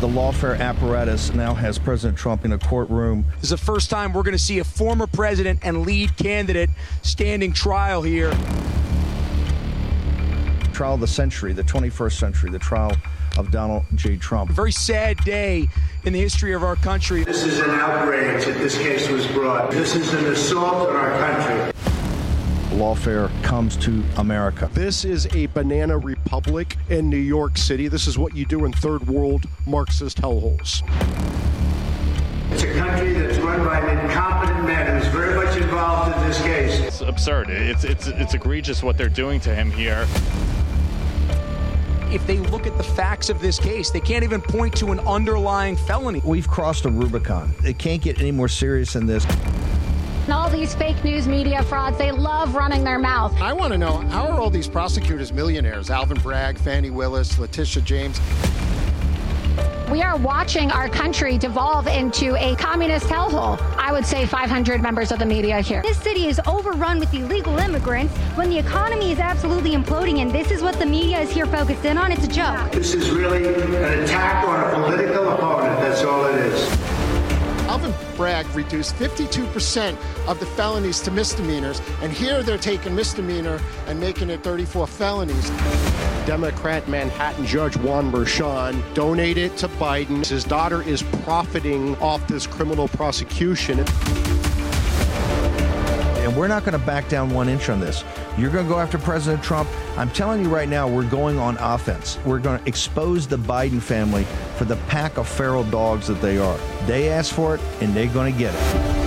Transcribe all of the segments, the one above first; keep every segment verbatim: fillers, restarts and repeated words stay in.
The lawfare apparatus now has President Trump in a courtroom. This is the first time we're going to see a former president and lead candidate standing trial here. Trial of the century, the twenty-first century, the trial of Donald J. Trump. A very sad day in the history of our country. This is an outrage that this case was brought. This is an assault on our country. Lawfare comes to America. This is a banana republic in New York City. This is what you do in third world Marxist hellholes. It's a country that's run by an incompetent man who's very much involved in this case. It's absurd. It's it's it's egregious what they're doing to him here. If they look at the facts of this case, they can't even point to an underlying felony. We've crossed a Rubicon. It can't get any more serious than this. And all these fake news media frauds, they love running their mouth. I want to know, how are all these prosecutors millionaires? Alvin Bragg, Fani Willis, Letitia James. We are watching our country devolve into a communist hellhole. I would say five hundred members of the media here. This city is overrun with illegal immigrants when the economy is absolutely imploding, and this is what the media is here focused in on. It's a joke. This is really an attack on a political opponent. That's all it is. Alvin Bragg reduced fifty-two percent of the felonies to misdemeanors, and here they're taking misdemeanor and making it thirty-four felonies. Democrat Manhattan Judge Juan Merchan donated to Biden. His daughter is profiting off this criminal prosecution. And we're not going to back down one inch on this. You're going to go after President Trump. I'm telling you right now, we're going on offense. We're going to expose the Biden family for the pack of feral dogs that they are. They asked for it, and they're going to get it.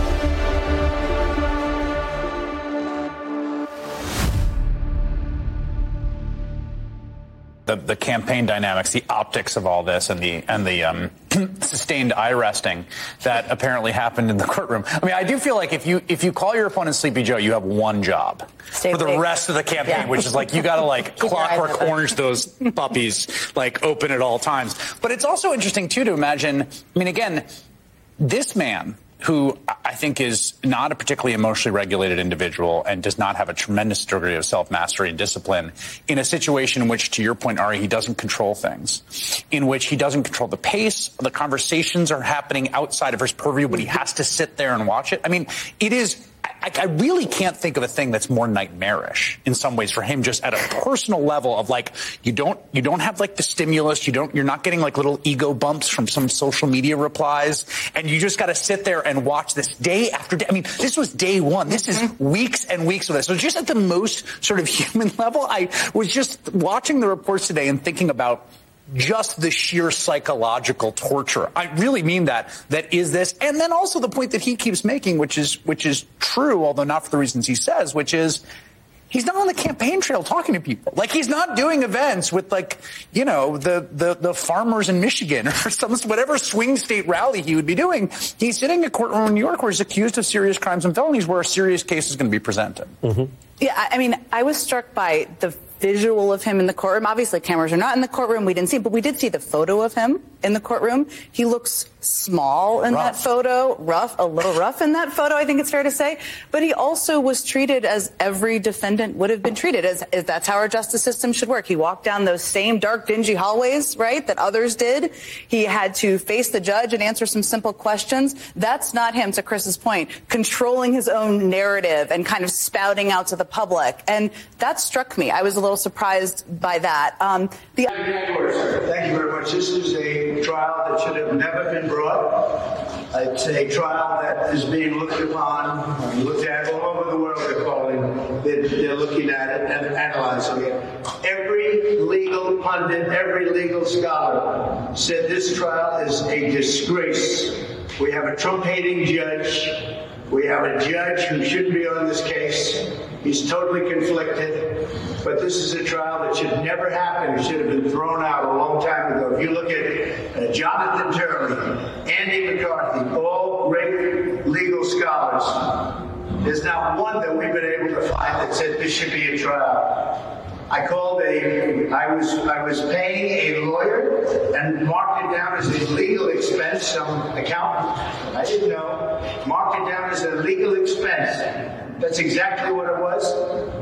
The, the campaign dynamics, the optics of all this, and the and the um, sustained eye resting that apparently happened in the courtroom. I mean, I do feel like if you if you call your opponent Sleepy Joe, you have one job Stay for the big. rest of the campaign, yeah. which is like you got to like clockwork orange those puppies like open at all times. But it's also interesting too to imagine. I mean, again, this man, who I think is not a particularly emotionally regulated individual and does not have a tremendous degree of self-mastery and discipline, in a situation in which, to your point, Ari, he doesn't control things, in which he doesn't control the pace, the conversations are happening outside of his purview, but he has to sit there and watch it. I mean, it is... I, I really can't think of a thing that's more nightmarish in some ways for him, just at a personal level of like, you don't, you don't have like the stimulus. You don't, you're not getting like little ego bumps from some social media replies. And you just got to sit there and watch this day after day. I mean, this was day one. This is weeks and weeks of this. So just at the most sort of human level, I was just watching the reports today and thinking about just the sheer psychological torture. I really mean that. That is this. And then also the point that he keeps making, which is which is true, although not for the reasons he says, which is he's not on the campaign trail talking to people. Like, he's not doing events with, like, you know, the, the, the farmers in Michigan or some whatever swing state rally he would be doing. He's sitting in a courtroom in New York where he's accused of serious crimes and felonies where a serious case is going to be presented. Mm-hmm. Yeah, I mean, I was struck by the visual of him in the courtroom. Obviously, cameras are not in the courtroom. We didn't see, but we did see the photo of him in the courtroom. He looks small in rough. that photo, rough, a little rough in that photo, I think it's fair to say. But he also was treated as every defendant would have been treated, as, as that's how our justice system should work. He walked down those same dark, dingy hallways, right, that others did. He had to face the judge and answer some simple questions. That's not him, to Chris's point, controlling his own narrative and kind of spouting out to the public. And that struck me. I was a little surprised by that. Um, the Thank you very much. This is a trial that should have never been brought. It's a trial that is being looked upon, looked at all over the world. They're calling, they're, they're looking at it and analyzing it. Every legal pundit, every legal scholar said this trial is a disgrace. We have a Trump-hating judge. We have a judge who shouldn't be on this case. He's totally conflicted. But this is a trial that should never happen. It should have been thrown out a long time ago. If you look at uh, Jonathan Turley, Andy McCarthy, all great legal scholars, there's not one that we've been able to find that said this should be a trial. I called a, I was, I was paying a lawyer and marked it down as a legal expense, some accountant, I didn't know, marked it down as a legal expense. That's exactly what it was.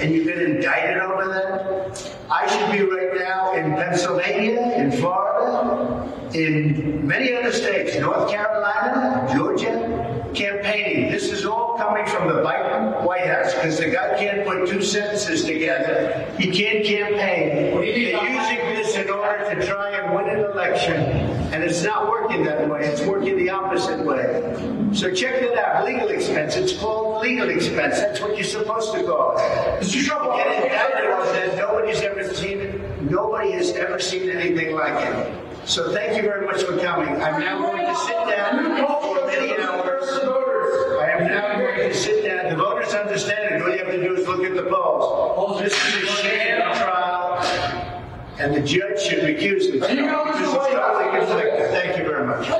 and you get indicted over that? I should be right now in Pennsylvania, in Florida, in many other states, North Carolina, Georgia, campaigning. This is all coming from the Biden White House because the guy can't put two sentences together. He can't campaign. They're using this in order to try and win an election, and it's not working that way. It's working the opposite way. So check it out. Legal expense. It's called legal expense. That's what you're supposed to call it. Mister Trump, get indicted on that. Nobody's ever seen it. Nobody has ever seen anything like it. So thank you very much for coming. I'm now going to sit down for many hours. I am now going to sit down. The voters understand it. All you have to do is look at the polls. This is a sham trial, and the judge should recuse himself. Because it's totally conflicted. Thank you very much.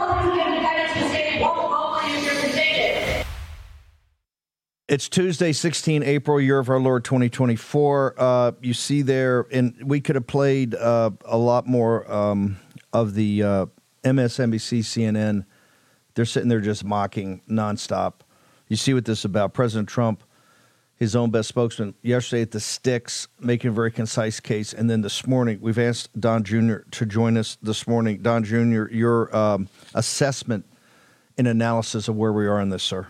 It's Tuesday, sixteenth of April, year of our Lord twenty twenty-four. Uh, you see there, and we could have played uh, a lot more um, of the uh, M S N B C, C N N. They're sitting there just mocking nonstop. You see what this is about. President Trump, his own best spokesman, yesterday at the Sticks, making a very concise case. And then this morning, we've asked Don Junior to join us this morning. Don Junior, your um, assessment and analysis of where we are in this, sir.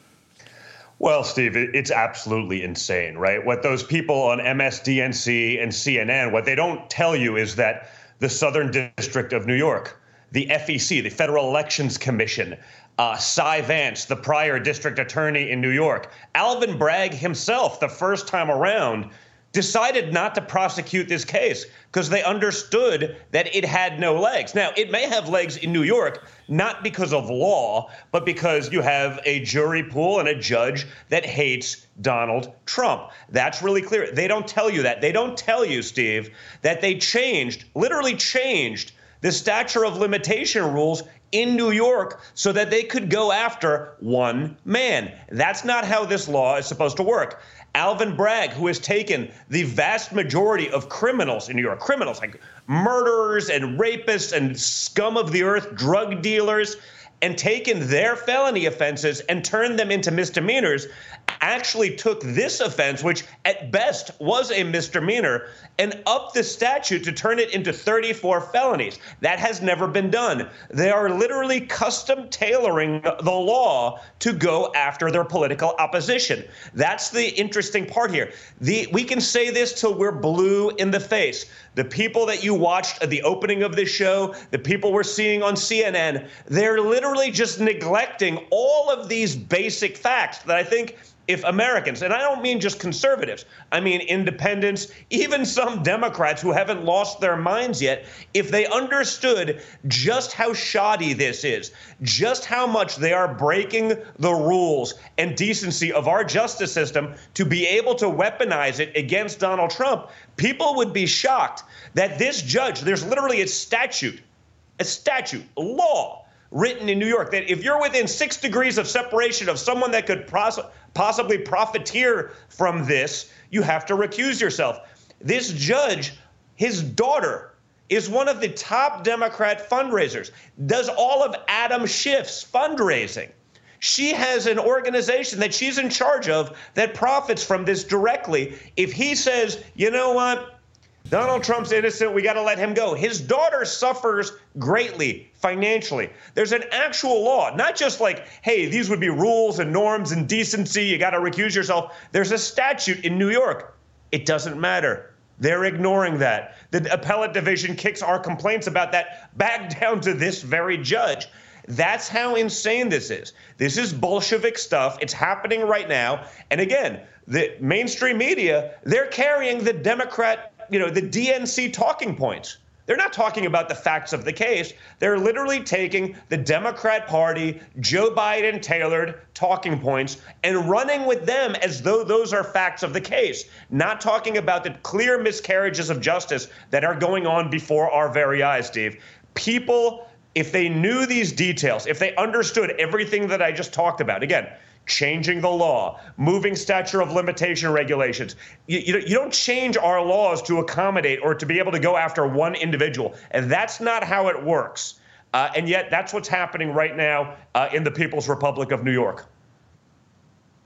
Well, Steve, it's absolutely insane, right? What those people on M S D N C and C N N, what they don't tell you is that the Southern District of New York, the F E C, the Federal Elections Commission, uh, Cy Vance, the prior district attorney in New York, Alvin Bragg himself, the first time around, decided not to prosecute this case because they understood that it had no legs. Now, it may have legs in New York, not because of law, but because you have a jury pool and a judge that hates Donald Trump. That's really clear. They don't tell you that. They don't tell you, Steve, that they changed, literally changed the statute of limitation rules in New York so that they could go after one man. That's not how this law is supposed to work. Alvin Bragg, who has taken the vast majority of criminals in New York, criminals like murderers and rapists and scum of the earth, drug dealers, and taken their felony offenses and turned them into misdemeanors, actually took this offense, which at best was a misdemeanor, and upped the statute to turn it into thirty-four felonies. That has never been done. They are literally custom tailoring the law to go after their political opposition. That's the interesting part here. The, we can say this till we're blue in the face. The people that you watched at the opening of this show, the people we're seeing on C N N, they're literally just neglecting all of these basic facts that I think if Americans, and I don't mean just conservatives, I mean independents, even some Democrats who haven't lost their minds yet, if they understood just how shoddy this is, just how much they are breaking the rules and decency of our justice system to be able to weaponize it against Donald Trump, people would be shocked that this judge, there's literally a statute, a statute, a law, written in New York that if you're within six degrees of separation of someone that could pos- possibly profiteer from this, you have to recuse yourself. This judge, his daughter, is one of the top Democrat fundraisers, does all of Adam Schiff's fundraising. She has an organization that she's in charge of that profits from this directly. If he says, you know what, Donald Trump's innocent, we got to let him go, his daughter suffers greatly financially. There's an actual law, not just like, hey, these would be rules and norms and decency, you got to recuse yourself. There's a statute in New York. It doesn't matter. They're ignoring that. The appellate division kicks our complaints about that back down to this very judge. That's how insane this is. This is Bolshevik stuff. It's happening right now. And again, the mainstream media, they're carrying the Democrat, you know, the D N C talking points. They're not talking about the facts of the case. They're literally taking the Democrat Party, Joe Biden tailored talking points and running with them as though those are facts of the case, not talking about the clear miscarriages of justice that are going on before our very eyes, Steve. People, if they knew these details, if they understood everything that I just talked about, again, changing the law, moving statute of limitation regulations. You, you, you don't change our laws to accommodate or to be able to go after one individual. And that's not how it works. Uh, and yet that's what's happening right now uh, in the People's Republic of New York.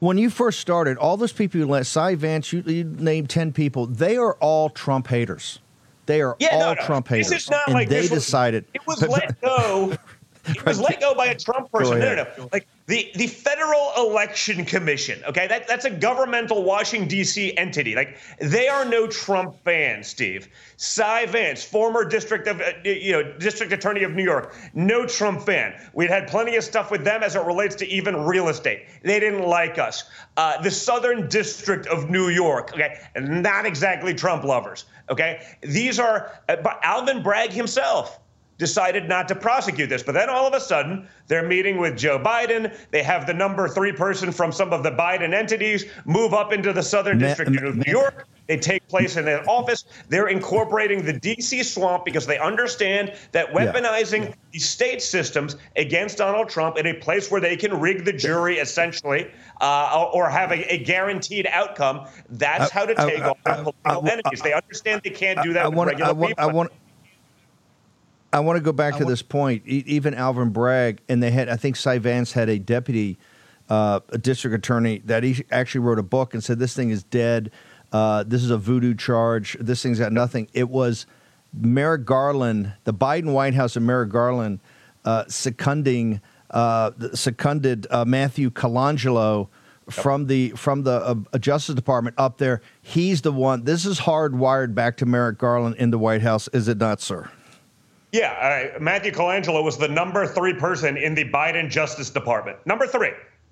When you first started, all those people you let, Cy Vance, you, you named ten people, they are all Trump haters. They are yeah, all no, no. Trump haters. This is not and like they this was, decided. It was let go. It was let go by a Trump person. No, no, no. Like the, the Federal Election Commission, okay? That that's a governmental Washington, D C entity. Like they are no Trump fans, Steve. Cy Vance, former district of uh, you know, district attorney of New York, no Trump fan. We'd had plenty of stuff with them as it relates to even real estate. They didn't like us. Uh, the Southern District of New York, okay? Not exactly Trump lovers, okay? These are uh, but Alvin Bragg himself decided not to prosecute this. But then all of a sudden, they're meeting with Joe Biden. They have the number three person from some of the Biden entities move up into the Southern Ma- District of New York. They take place in that office. They're incorporating the D C swamp because they understand that weaponizing yeah. the state systems against Donald Trump in a place where they can rig the jury, essentially, uh, or have a, a guaranteed outcome, that's how to take on their political enemies. They understand they can't do that I with wanna, regular I want, people. I want, I want to go back to this point. E- even Alvin Bragg, and they had, I think Cy Vance had a deputy uh, a district attorney that he actually wrote a book and said, this thing is dead. Uh, this is a voodoo charge. This thing's got nothing. It was Merrick Garland, the Biden White House and Merrick Garland uh, seconding, uh, seconded uh, Matthew Colangelo from the from the uh, Justice Department up there. He's the one. This is hardwired back to Merrick Garland in the White House, is it not, sir? Yeah, uh, Matthew Colangelo was the number three person in the Biden Justice Department. Number three.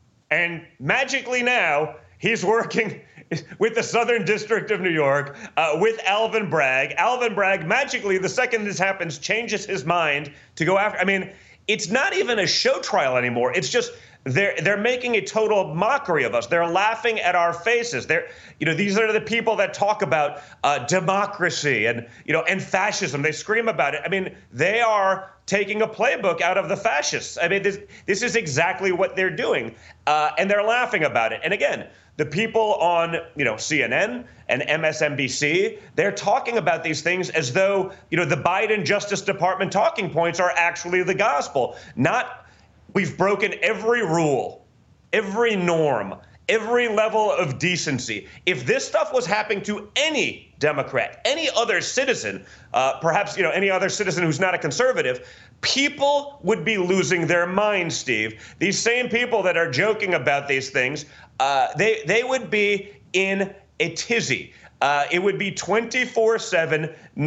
And magically now, he's working with the Southern District of New York, uh, with Alvin Bragg. Alvin Bragg, magically, the second this happens, changes his mind to go after. I mean, it's not even a show trial anymore. It's just they're they're making a total mockery of us. They're laughing at our faces. They're, you know, these are the people that talk about uh, democracy and, you know, and fascism. They scream about it. I mean, they are taking a playbook out of the fascists. I mean, this this is exactly what they're doing, uh, and they're laughing about it. And again, the people on, you know, C N N and M S N B C, they're talking about these things as though, you know, the Biden Justice Department talking points are actually the gospel. Not, we've broken every rule, every norm, every level of decency. If this stuff was happening to any Democrat, any other citizen, uh, perhaps, you know, any other citizen who's not a conservative, people would be losing their minds, Steve. These same people that are joking about these things, uh, they they would be in a tizzy. Uh, it would be twenty-four seven,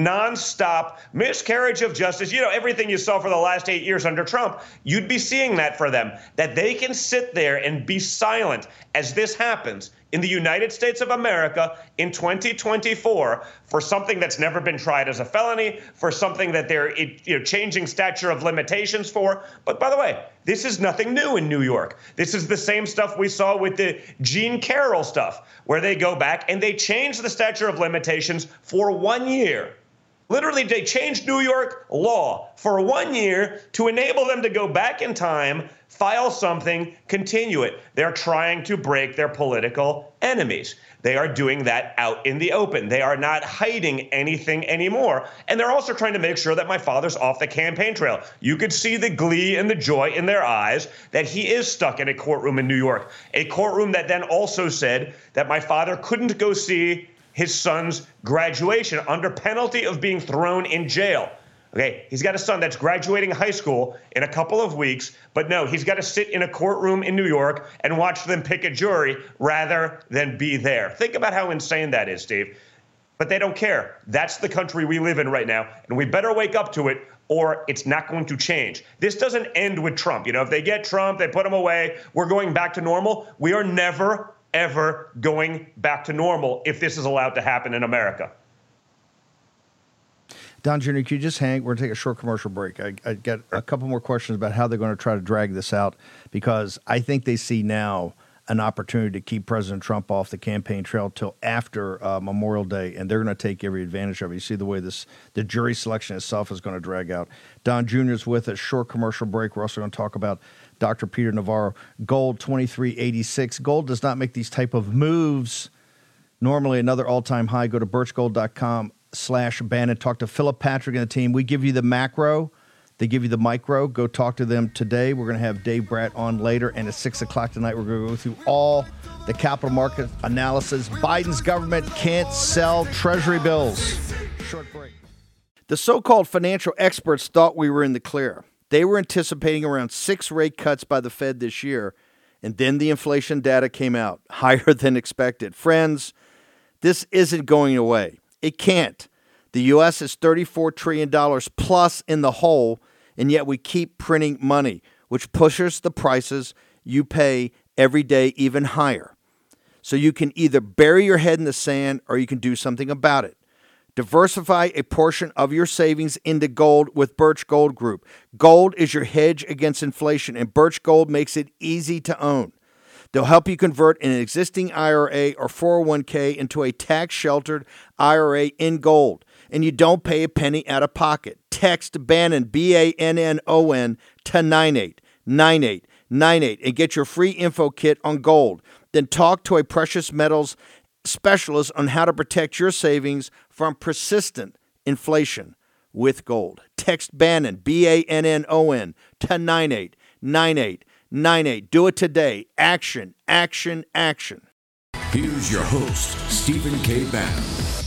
nonstop miscarriage of justice. You know, everything you saw for the last eight years under Trump, you'd be seeing that for them, that they can sit there and be silent as this happens in the United States of America in twenty twenty-four for something that's never been tried as a felony, for something that they're, you know, changing statute of limitations for. But by the way, this is nothing new in New York. This is the same stuff we saw with the Jean Carroll stuff, where they go back and they change the statute of limitations for one year. Literally, they changed New York law for one year to enable them to go back in time, file something, continue it. They're trying to break their political enemies. They are doing that out in the open. They are not hiding anything anymore. And they're also trying to make sure that my father's off the campaign trail. You could see the glee and the joy in their eyes that he is stuck in a courtroom in New York, a courtroom that then also said that my father couldn't go see his son's graduation under penalty of being thrown in jail. Okay, he's got a son that's graduating high school in a couple of weeks, but no, he's got to sit in a courtroom in New York and watch them pick a jury rather than be there. Think about how insane that is, Steve. But they don't care. That's the country we live in right now, and we better wake up to it, or it's not going to change. This doesn't end with Trump. You know, if they get Trump, they put him away, we're going back to normal. We are never, ever going back to normal if this is allowed to happen in America. Don Junior, can you just hang? We're going to take a short commercial break. I, I got a couple more questions about how they're going to try to drag this out, because I think they see now an opportunity to keep President Trump off the campaign trail till after uh, Memorial Day, and they're going to take every advantage of it. You see the way this the jury selection itself is going to drag out. Don Junior's with a short commercial break. We're also going to talk about Doctor Peter Navarro. Gold twenty-three eighty-six. Gold does not make these type of moves. Normally another all-time high. Go to birch gold dot com slash Bannon. Talk to Philip Patrick and the team. We give you the macro. They give you the micro. Go talk to them today. We're going to have Dave Bratt on later. And at six o'clock tonight, we're going to go through all The capital market analysis, Biden's government can't sell Treasury bills. Short break. The so-called financial experts thought we were in the clear. They were anticipating around six rate cuts by the Fed this year, and then the inflation data came out, higher than expected. Friends, this isn't going away. It can't. The U S is thirty-four trillion dollars plus in the hole, and yet we keep printing money, which pushes the prices you pay every day even higher. So you can either bury your head in the sand or you can do something about it. Diversify a portion of your savings into gold with Birch Gold Group. Gold is your hedge against inflation, and Birch Gold makes it easy to own. They'll help you convert an existing I R A or four oh one k into a tax-sheltered I R A in gold, and you don't pay a penny out of pocket. Text Bannon, B A N N O N, to nine eight nine eight nine eight and get your free info kit on gold. Then talk to a precious metals specialist on how to protect your savings from persistent inflation with gold. Text Bannon, B A N N O N, to nine eight nine eight nine eight. Do it today. Action, action, action. Here's your host, Stephen K. Bannon.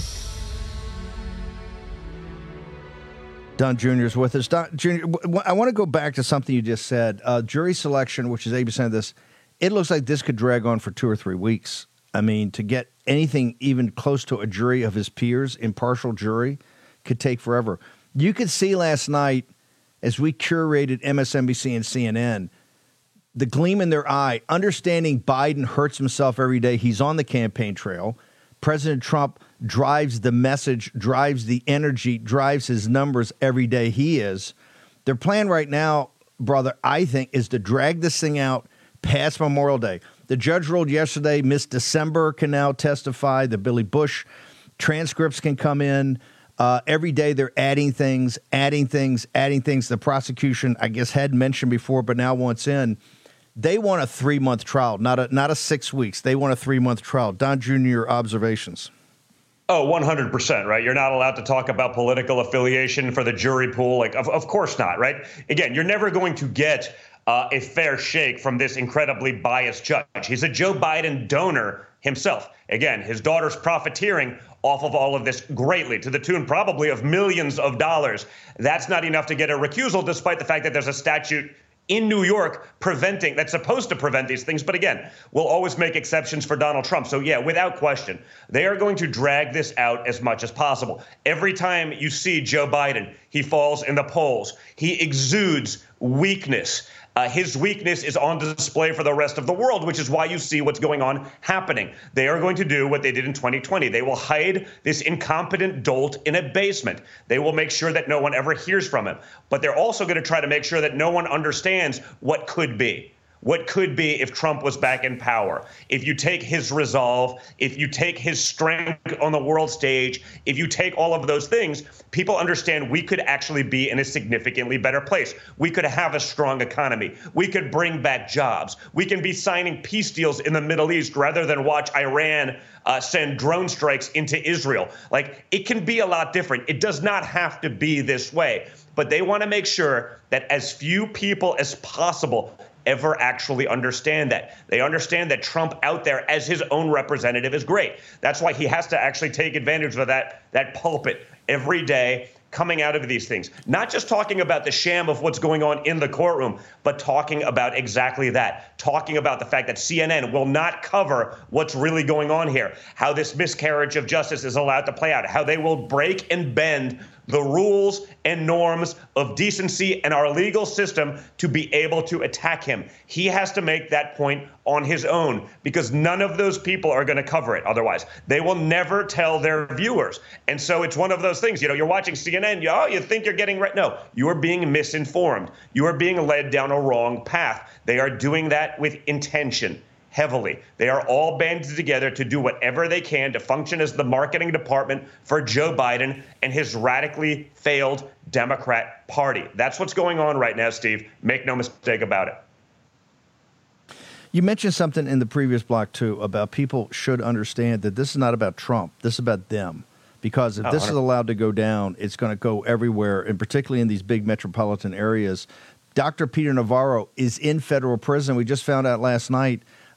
Don Junior is with us. Don Junior, I want to go back to something you just said. Uh, jury selection, which is eighty percent of this, it looks like this could drag on for two or three weeks. I mean, to get anything even close to a jury of his peers, impartial jury, could take forever. You could see last night, as we curated M S N B C and C N N, the gleam in their eye, understanding Biden hurts himself every day. He's on the campaign trail. President Trump drives the message, drives the energy, drives his numbers every day he is. Their plan right now, brother, I think, is to drag this thing out past Memorial Day. The judge ruled yesterday, Miss December can now testify. The Billy Bush transcripts can come in. Uh, every day they're adding things, adding things, adding things. The prosecution, I guess, had mentioned before, but now wants in. They want a three-month trial, not a not a six weeks. They want a three-month trial. Don Junior, your observations. Oh, one hundred percent, right? You're not allowed to talk about political affiliation for the jury pool. Like, of, of course not, right? Again, you're never going to get uh, a fair shake from this incredibly biased judge. He's a Joe Biden donor himself. Again, his daughter's profiteering off of all of this greatly, to the tune probably of millions of dollars. That's not enough to get a recusal, despite the fact that there's a statute in New York preventing, that's supposed to prevent these things. But again, we'll always make exceptions for Donald Trump. So yeah, without question, they are going to drag this out as much as possible. Every time you see Joe Biden, he falls in the polls. He exudes weakness. Uh, his weakness is on display for the rest of the world, which is why you see what's going on happening. They are going to do what they did in twenty twenty. They will hide this incompetent dolt in a basement. They will make sure that no one ever hears from him. But they're also going to try to make sure that no one understands what could be. What could be if Trump was back in power. If you take his resolve, if you take his strength on the world stage, if you take all of those things, people understand we could actually be in a significantly better place. We could have a strong economy. We could bring back jobs. We can be signing peace deals in the Middle East rather than watch Iran uh, send drone strikes into Israel. Like, it can be a lot different. It does not have to be this way. But they want to make sure that as few people as possible ever actually understand that. They understand that Trump out there as his own representative is great. That's why he has to actually take advantage of that, that pulpit every day coming out of these things. Not just talking about the sham of what's going on in the courtroom, but talking about exactly that. Talking about the fact that C N N will not cover what's really going on here, how this miscarriage of justice is allowed to play out, how they will break and bend the rules and norms of decency and our legal system to be able to attack him. He has to make that point on his own, because none of those people are going to cover it otherwise. They will never tell their viewers. And so it's one of those things, you know, you're watching C N N, you, oh, you think you're getting right. No, you are being misinformed. You are being led down a wrong path. They are doing that with intention. Heavily. They are all banded together to do whatever they can to function as the marketing department for Joe Biden and his radically failed Democrat Party. That's what's going on right now, Steve. Make no mistake about it. You mentioned something in the previous block, too, about people should understand that this is not about Trump. This is about them. Because if Oh, this one hundred percent. is allowed to go down, it's going to go everywhere, and particularly in these big metropolitan areas. Doctor Peter Navarro is in federal prison. We just found out last night.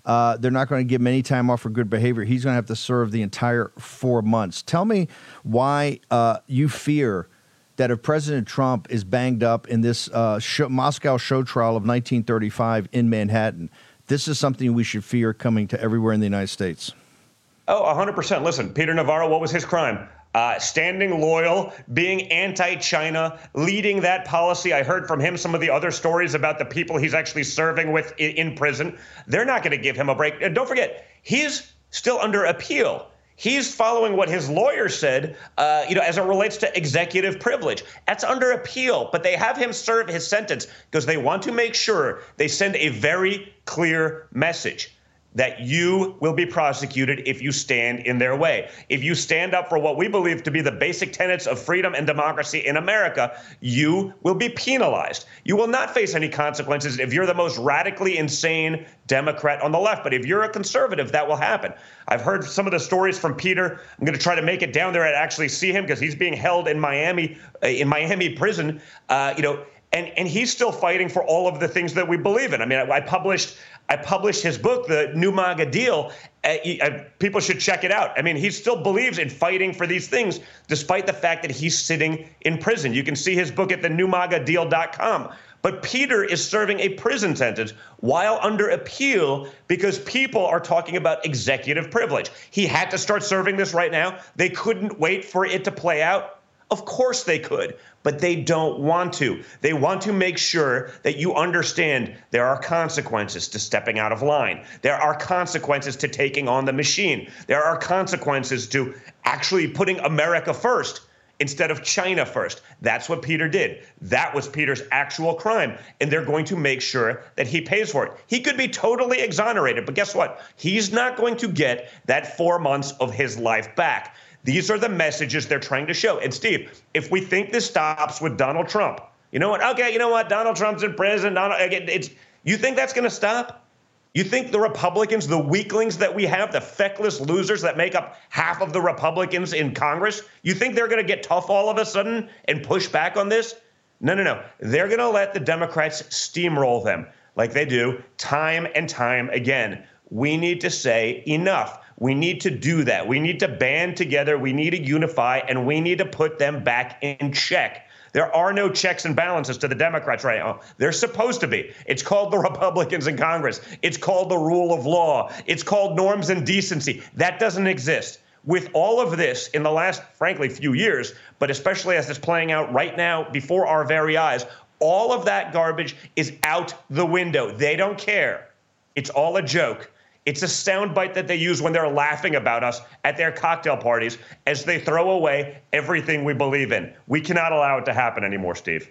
Uh, they're not going to give him any time off for good behavior. He's going to have to serve the entire four months. Tell me why uh, you fear that if President Trump is banged up in this uh, show, Moscow show trial of nineteen thirty-five in Manhattan, this is something we should fear coming to everywhere in the United States. Oh, one hundred percent. Listen, Peter Navarro, what was his crime? Uh, standing loyal, being anti-China, leading that policy. I heard from him some of the other stories about the people he's actually serving with in, in prison. They're not going to give him a break. And don't forget, he's still under appeal. He's following what his lawyer said, uh, you know, as it relates to executive privilege. That's under appeal, but they have him serve his sentence because they want to make sure they send a very clear message that you will be prosecuted if you stand in their way. If you stand up for what we believe to be the basic tenets of freedom and democracy in America, you will be penalized. You will not face any consequences if you're the most radically insane Democrat on the left. But if you're a conservative, that will happen. I've heard some of the stories from Peter. I'm going to try to make it down there and actually see him because he's being held in Miami, uh, in Miami prison, uh, you know, and, and he's still fighting for all of the things that we believe in. I mean, I, I published I published his book, The New MAGA Deal. Uh, he, uh, people should check it out. I mean, he still believes in fighting for these things, despite the fact that he's sitting in prison. You can see his book at the new maga deal dot com. But Peter is serving a prison sentence while under appeal because people are talking about executive privilege. He had to start serving this right now. They couldn't wait for it to play out. Of course they could, but they don't want to. They want to make sure that you understand there are consequences to stepping out of line. There are consequences to taking on the machine. There are consequences to actually putting America first instead of China first. That's what Peter did. That was Peter's actual crime, and they're going to make sure that he pays for it. He could be totally exonerated, but guess what? He's not going to get that four months of his life back. These are the messages they're trying to show. And Steve, if we think this stops with Donald Trump, you know what? Okay, you know what? Donald Trump's in prison. Donald, it's, you think that's going to stop? You think the Republicans, the weaklings that we have, the feckless losers that make up half of the Republicans in Congress, you think they're going to get tough all of a sudden and push back on this? No, no, no. They're going to let the Democrats steamroll them like they do time and time again. We need to say enough. We need to do that. We need to band together. We need to unify, and we need to put them back in check. There are no checks and balances to the Democrats right now. They're supposed to be. It's called the Republicans in Congress. It's called the rule of law. It's called norms and decency. That doesn't exist. With all of this in the last, frankly, few years, but especially as it's playing out right now before our very eyes, all of that garbage is out the window. They don't care. It's all a joke. It's a soundbite that they use when they're laughing about us at their cocktail parties as they throw away everything we believe in. We cannot allow it to happen anymore, Steve.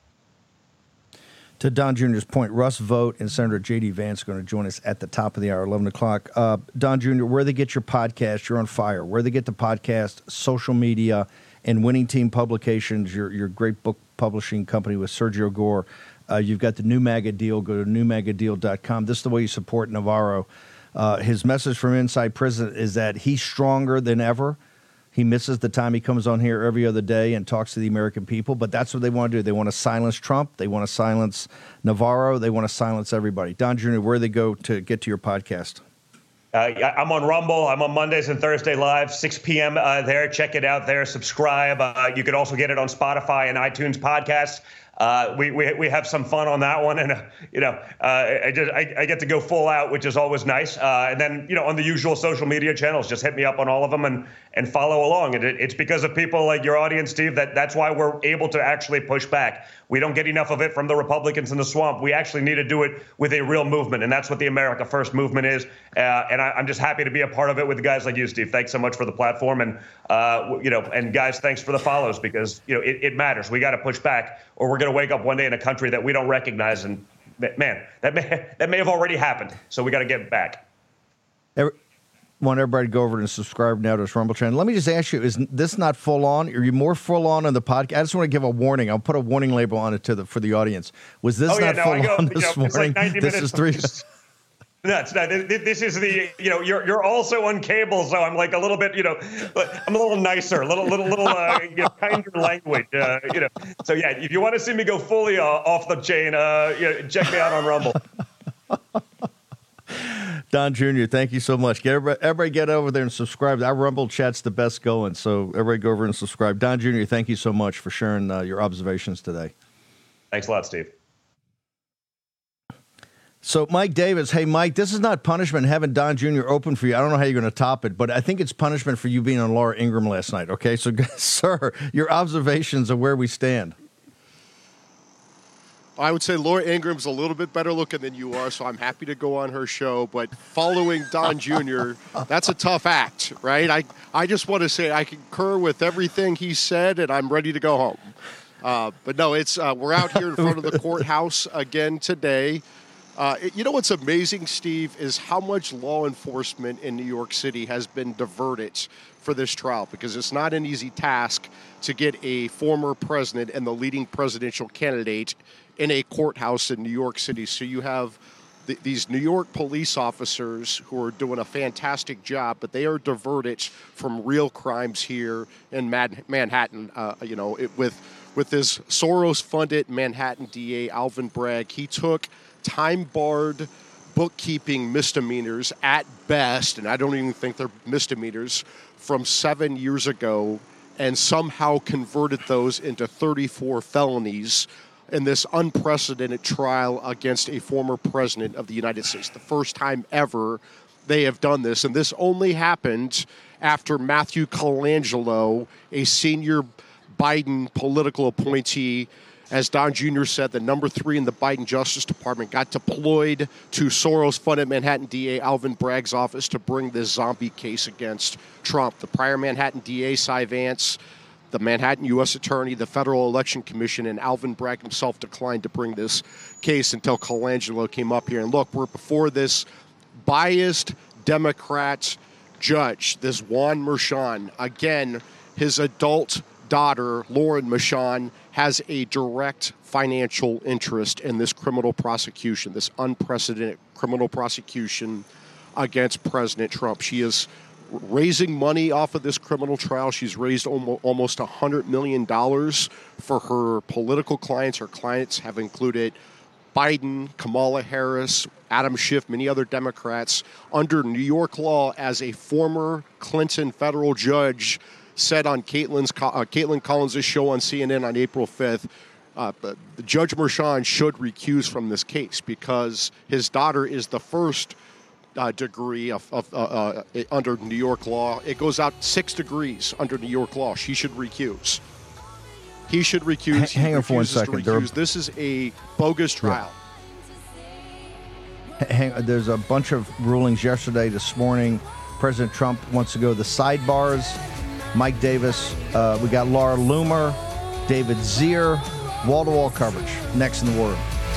To Don Junior's point, Russ Vought and Senator J D. Vance are going to join us at the top of the hour, eleven o'clock. Uh, Don Junior, where they get your podcast, you're on fire. Where they get the podcast, social media, and Winning Team Publications, your, your great book publishing company with Sergio Gore. Uh, you've got the New MAGA Deal. Go to new maga deal dot com. This is the way you support Navarro. Uh, his message from inside prison is that he's stronger than ever. He misses the time he comes on here every other day and talks to the American people, but that's what they want to do. They want to silence Trump. They want to silence Navarro. They want to silence everybody. Don Junior, where do they go to get to your podcast? Uh, I'm on Rumble. I'm on Mondays and Thursday live, six p.m. Uh, there. Check it out there. Subscribe. Uh, you can also get it on Spotify and iTunes podcasts. Uh, we, we we have some fun on that one, and uh, you know, uh, I just I, I get to go full out, which is always nice. Uh, and then you know, on the usual social media channels, just hit me up on all of them and and follow along. And it, it's because of people like your audience, Steve, that that's why we're able to actually push back. We don't get enough of it from the Republicans in the swamp. We actually need to do it with a real movement, and that's what the America First movement is. Uh, and I, I'm just happy to be a part of it with guys like you, Steve. Thanks so much for the platform, and uh, you know, and guys, thanks for the follows because you know it, it matters. We got to push back, or we're going to wake up one day in a country that we don't recognize. And man, that may that may have already happened. So we got to get back. Every, want everybody to go over and subscribe now to this Rumble channel. Let me just ask you: is this not full on? Are you more full on on the podcast? I just want to give a warning. I'll put a warning label on it to the for the audience. Was this oh, yeah, not no, full go, on this you know, morning? Like this is three. No, it's not. This is the, you know, you're you're also on cable, so I'm like a little bit, you know, I'm a little nicer, a little little little uh, you know, kinder language, uh, you know. So yeah, if you want to see me go fully uh, off the chain, uh, you know, check me out on Rumble. Don Junior, thank you so much. Get everybody, everybody get over there and subscribe. Our Rumble chat's the best going, so everybody go over and subscribe. Don Junior, thank you so much for sharing uh, your observations today. Thanks a lot, Steve. So, Mike Davis, hey, Mike, this is not punishment having Don Junior open for you. I don't know how you're going to top it, but I think it's punishment for you being on Laura Ingraham last night, okay? So, sir, your observations of where we stand. I would say Laura Ingraham's a little bit better looking than you are, so I'm happy to go on her show. But following Don Junior, that's a tough act, right? I, I just want to say I concur with everything he said, and I'm ready to go home. Uh, but no, it's uh, we're out here in front of the courthouse again today. Uh, it, you know what's amazing, Steve, is how much law enforcement in New York City has been diverted for this trial, because it's not an easy task to get a former president and the leading presidential candidate in a courthouse in New York City. So you have th- these New York police officers who are doing a fantastic job, but they are diverted from real crimes here in Mad- Manhattan. Uh, you know, it, with with this Soros-funded Manhattan D A, Alvin Bragg, he took time-barred bookkeeping misdemeanors at best, and I don't even think they're misdemeanors, from seven years ago, and somehow converted those into thirty-four felonies in this unprecedented trial against a former president of the United States. The first time ever they have done this. And this only happened after Matthew Colangelo, a senior Biden political appointee, as Don Junior said, the number three in the Biden Justice Department, got deployed to Soros-funded Manhattan D A Alvin Bragg's office to bring this zombie case against Trump. The prior Manhattan D A, Cy Vance, the Manhattan U S Attorney, the Federal Election Commission, and Alvin Bragg himself declined to bring this case until Colangelo came up here. And look, we're before this biased Democrat judge, this Juan Merchan. Again, his adult daughter, Lauren Merchan, has a direct financial interest in this criminal prosecution, this unprecedented criminal prosecution against President Trump. She is raising money off of this criminal trial. She's raised almost one hundred million dollars for her political clients. Her clients have included Biden, Kamala Harris, Adam Schiff, many other Democrats. Under New York law, as a former Clinton federal judge said on Caitlin's, uh, Caitlin Collins' show on C N N on April fifth, uh, Judge Merchan should recuse from this case because his daughter is the first Uh, degree of, of uh, uh, under New York law. It goes out six degrees under New York law. She should recuse. He should recuse. H- hang on for one second. Recuse. This is a bogus trial. Yeah. Hang, there's a bunch of rulings yesterday, this morning. President Trump wants to go to the sidebars. Mike Davis. Uh, we got Laura Loomer, David Zier, wall-to-wall coverage. Next in the world.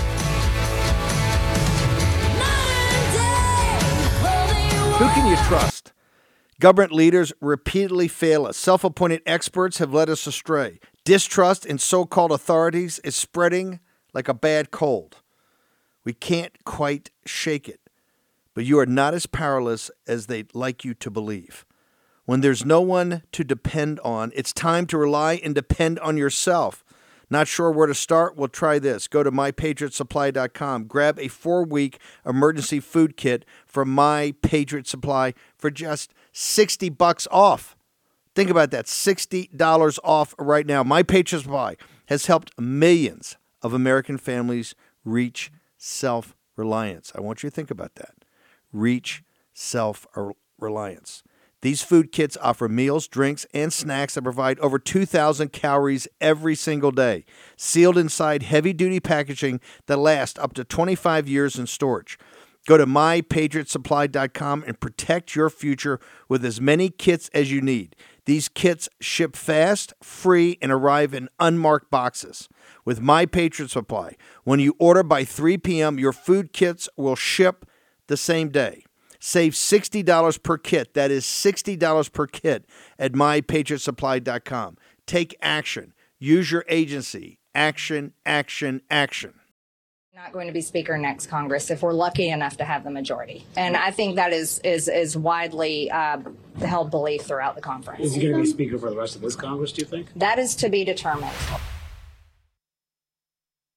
Who can you trust? Government leaders repeatedly fail us. Self-appointed experts have led us astray. Distrust in so-called authorities is spreading like a bad cold. We can't quite shake it, but you are not as powerless as they'd like you to believe. When there's no one to depend on, it's time to rely and depend on yourself. Not sure where to start? Well, try this. Go to my patriot supply dot com. Grab a four-week emergency food kit from My Patriot Supply for just sixty bucks off. Think about that, sixty dollars off right now. My Patriot Supply has helped millions of American families reach self-reliance. I want you to think about that. Reach self-reliance. These food kits offer meals, drinks, and snacks that provide over two thousand calories every single day, sealed inside heavy-duty packaging that lasts up to twenty-five years in storage. Go to my patriot supply dot com and protect your future with as many kits as you need. These kits ship fast, free, and arrive in unmarked boxes. With My Patriot Supply, when you order by three p.m., your food kits will ship the same day. Save sixty dollars per kit. That is sixty dollars per kit at my patriot supply dot com. Take action. Use your agency. Action, action, action. Not going to be Speaker next Congress if we're lucky enough to have the majority. And I think that is is, is widely uh, held belief throughout the conference. Is he going to be Speaker for the rest of this Congress, do you think? That is to be determined.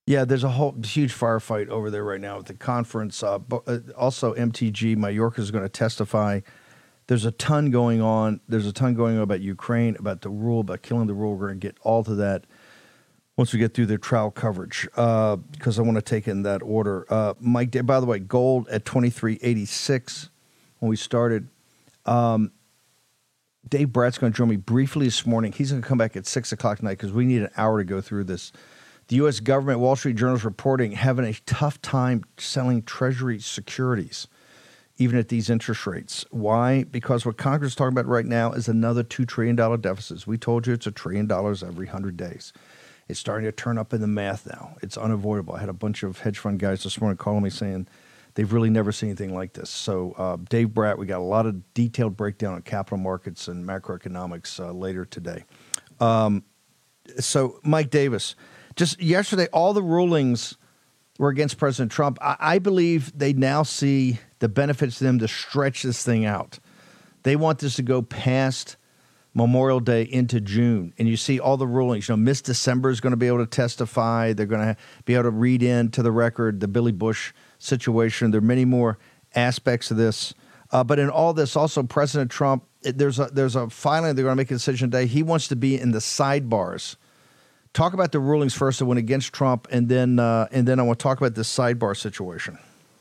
Yeah, there's a whole huge firefight over there right now at the conference. Uh, but uh, also, M T G, Mayorkas is going to testify. There's a ton going on. There's a ton going on about Ukraine, about the rule, about killing the rule. We're going to get all to that once we get through the trial coverage, uh, because I want to take it in that order. Uh, Mike, by the way, gold at twenty-three eighty-six when we started. Um, Dave Bratt's going to join me briefly this morning. He's going to come back at six o'clock tonight because we need an hour to go through this. The U S government, Wall Street Journal is reporting, having a tough time selling Treasury securities, even at these interest rates. Why? Because what Congress is talking about right now is another two trillion dollars deficit. We told you it's a trillion dollars every one hundred days. It's starting to turn up in the math now. It's unavoidable. I had a bunch of hedge fund guys this morning calling me saying they've really never seen anything like this. So uh, Dave Bratt, we got a lot of detailed breakdown on capital markets and macroeconomics uh, later today. Um, so Mike Davis, just yesterday, all the rulings were against President Trump. I, I believe they now see the benefits to them to stretch this thing out. They want this to go past Memorial Day into June. And you see all the rulings. You know, Miss December is going to be able to testify. They're going to be able to read into the record the Billy Bush situation. There are many more aspects of this. Uh, but in all this, also, President Trump, there's a, there's a filing they're going to make a decision today. He wants to be in the sidebars. Talk about the rulings first that went against Trump, and then uh, and then I want to talk about this sidebar situation.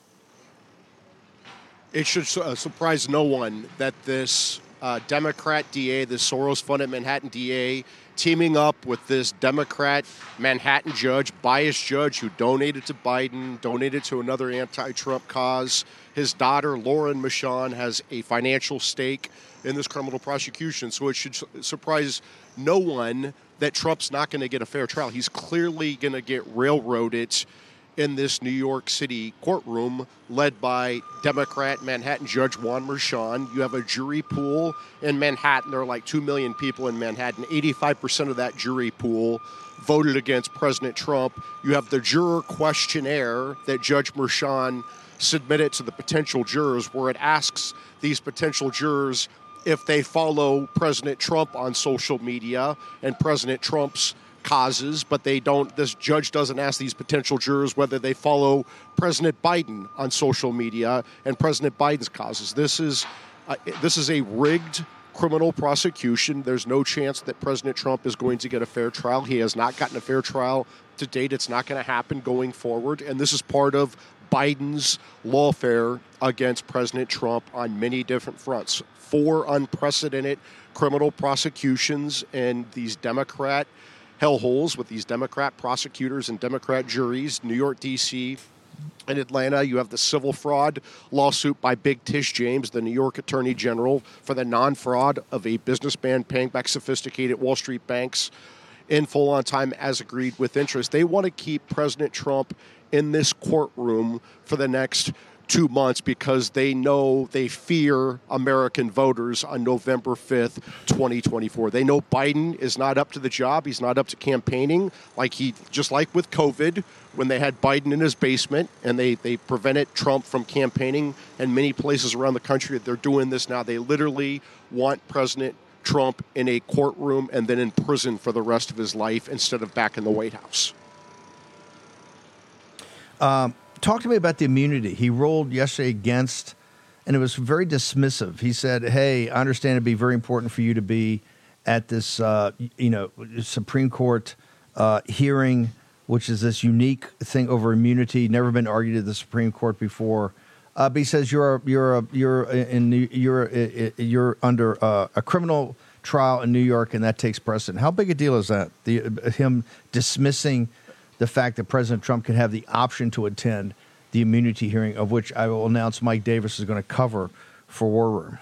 It should su- uh, surprise no one that this uh, Democrat D A, this Soros-funded Manhattan D A, teaming up with this Democrat Manhattan judge, biased judge who donated to Biden, donated to another anti-Trump cause. His daughter, Lauren Michon, has a financial stake in this criminal prosecution. So it should su- surprise no one that Trump's not going to get a fair trial. He's clearly going to get railroaded in this New York City courtroom led by Democrat Manhattan Judge Juan Merchan. You have a jury pool in Manhattan. There are like two million people in Manhattan. eighty-five percent of that jury pool voted against President Trump. You have the juror questionnaire that Judge Merchan submitted to the potential jurors, where it asks these potential jurors if they follow President Trump on social media and President Trump's causes, but they don't, this judge doesn't ask these potential jurors whether they follow President Biden on social media and President Biden's causes. This is uh, this is a rigged criminal prosecution. There's no chance that President Trump is going to get a fair trial. He has not gotten a fair trial to date. It's not going to happen going forward. And this is part of Biden's lawfare against President Trump on many different fronts. Four unprecedented criminal prosecutions in these Democrat hellholes with these Democrat prosecutors and Democrat juries, New York, D C, and Atlanta. You have the civil fraud lawsuit by Big Tish James, the New York Attorney General, for the non-fraud of a businessman paying back sophisticated Wall Street banks in full on time as agreed with interest. They want to keep President Trump in this courtroom for the next two months because they know, they fear American voters on November fifth, twenty twenty-four. They know Biden is not up to the job. He's not up to campaigning, like he, just like with COVID, when they had Biden in his basement and they, they prevented Trump from campaigning in many places around the country. They're doing this now. They literally want President Trump in a courtroom and then in prison for the rest of his life instead of back in the White House. Um, talk to me about the immunity. He ruled yesterday against, and it was very dismissive. He said, hey, I understand it'd be very important for you to be at this, uh, you know, Supreme Court uh, hearing, which is this unique thing over immunity, never been argued at the Supreme Court before. Uh, but he says you're a, you're a, you're in you're you're under uh, a criminal trial in New York, and that takes precedent. How big a deal is that? The him dismissing the fact that President Trump can have the option to attend the immunity hearing, of which I will announce Mike Davis is going to cover for War Room.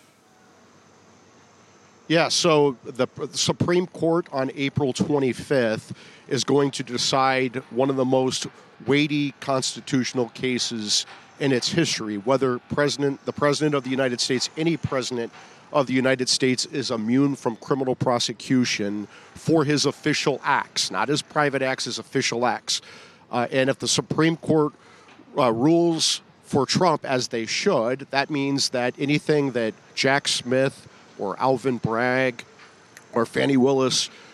Yeah, so the Supreme Court on April twenty-fifth is going to decide one of the most weighty constitutional cases in its history, whether president, the President of the United States, any president of the United States is immune from criminal prosecution for his official acts, not his private acts, his official acts. Uh, and if the Supreme Court uh, rules for Trump, as they should, that means that anything that Jack Smith or Alvin Bragg or Fani Willis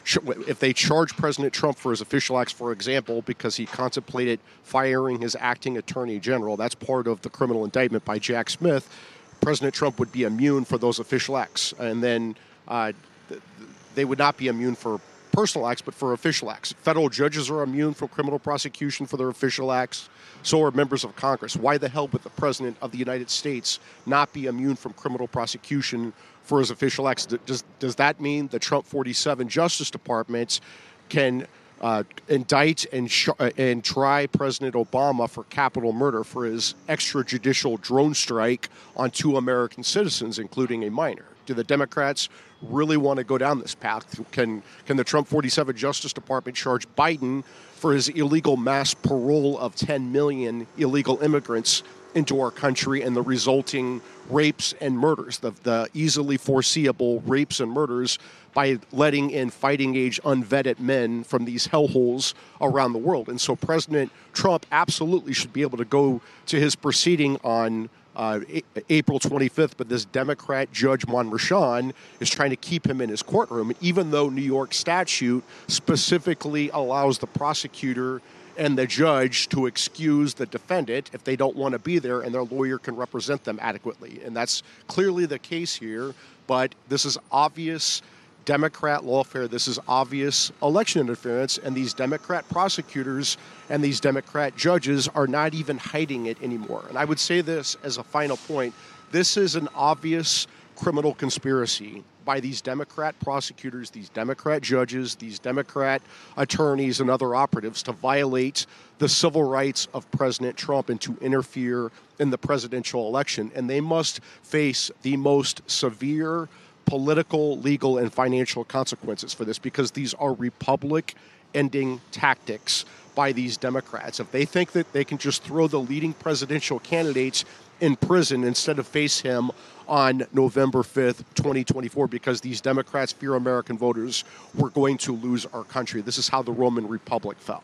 if they charge President Trump for his official acts, for example, because he contemplated firing his acting attorney general, that's part of the criminal indictment by Jack Smith, President Trump would be immune for those official acts. And then uh, they would not be immune for personal acts, but for official acts. Federal judges are immune from criminal prosecution for their official acts. So are members of Congress. Why the hell would the President of the United States not be immune from criminal prosecution for his official acts? Does, does that mean the Trump forty-seven Justice Department can uh, indict and, sh- and try President Obama for capital murder for his extrajudicial drone strike on two American citizens, including a minor? Do the Democrats really want to go down this path? Can can the Trump forty-seven Justice Department charge Biden for his illegal mass parole of ten million illegal immigrants into our country and the resulting rapes and murders, the, the easily foreseeable rapes and murders by letting in fighting-age unvetted men from these hellholes around the world? And so President Trump absolutely should be able to go to his proceeding on Uh, April twenty-fifth, but this Democrat Judge Monrachon is trying to keep him in his courtroom, even though New York statute specifically allows the prosecutor and the judge to excuse the defendant if they don't want to be there and their lawyer can represent them adequately. And that's clearly the case here, but this is obvious Democrat lawfare. This is obvious election interference, and these Democrat prosecutors and these Democrat judges are not even hiding it anymore. And I would say this as a final point. This is an obvious criminal conspiracy by these Democrat prosecutors, these Democrat judges, these Democrat attorneys and other operatives to violate the civil rights of President Trump and to interfere in the presidential election. And they must face the most severe political, legal, and financial consequences for this, because these are republic-ending tactics by these Democrats. If they think that they can just throw the leading presidential candidates in prison instead of face him on November fifth, twenty twenty-four, because these Democrats fear American voters, we're going to lose our country. This is how the Roman Republic fell.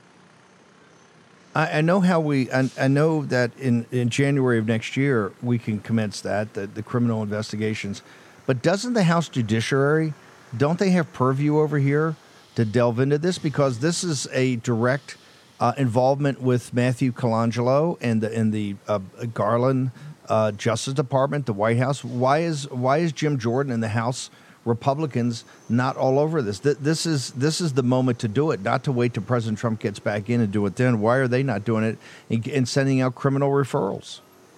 I, I know how we. I, I know that in, in January of next year we can commence that the, the criminal investigations. But doesn't the House Judiciary, don't they have purview over here to delve into this? Because this is a direct uh, involvement with Matthew Colangelo and the and the uh, Garland uh, Justice Department, the White House. Why is why is Jim Jordan and the House Republicans not all over this? This is this is the moment to do it, not to wait till President Trump gets back in and do it then. Why are they not doing it and, and sending out criminal referrals?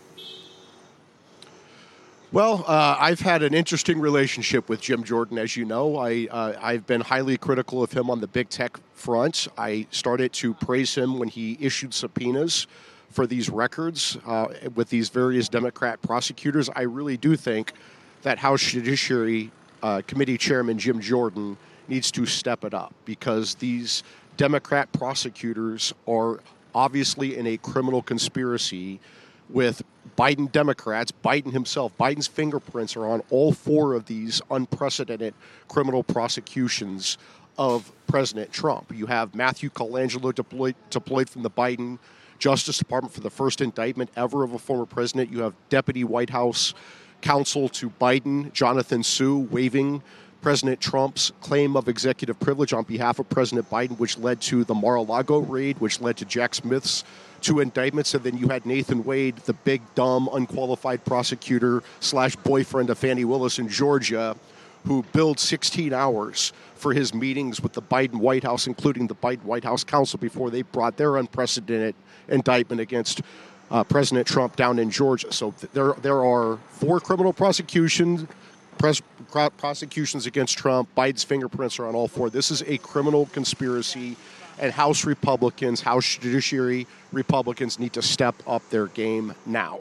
Well, uh, I've had an interesting relationship with Jim Jordan, as you know. I, uh, I've been highly critical of him on the big tech front. I started to praise him when he issued subpoenas for these records uh, with these various Democrat prosecutors. I really do think that House Judiciary uh, Committee Chairman Jim Jordan needs to step it up, because these Democrat prosecutors are obviously in a criminal conspiracy with Biden Democrats, Biden himself. Biden's fingerprints are on all four of these unprecedented criminal prosecutions of President Trump. You have Matthew Colangelo deployed, deployed from the Biden Justice Department for the first indictment ever of a former president. You have Deputy White House Counsel to Biden, Jonathan Sue, waiving President Trump's claim of executive privilege on behalf of President Biden, which led to the Mar-a-Lago raid, which led to Jack Smith's two indictments. And then you had Nathan Wade, the big, dumb, unqualified prosecutor slash boyfriend of Fani Willis in Georgia, who billed sixteen hours for his meetings with the Biden White House, including the Biden White House counsel, before they brought their unprecedented indictment against uh, President Trump down in Georgia. So th- there, there are four criminal prosecutions, pres- prosecutions against Trump. Biden's fingerprints are on all four. This is a criminal conspiracy, and House Republicans, House Judiciary Republicans need to step up their game now.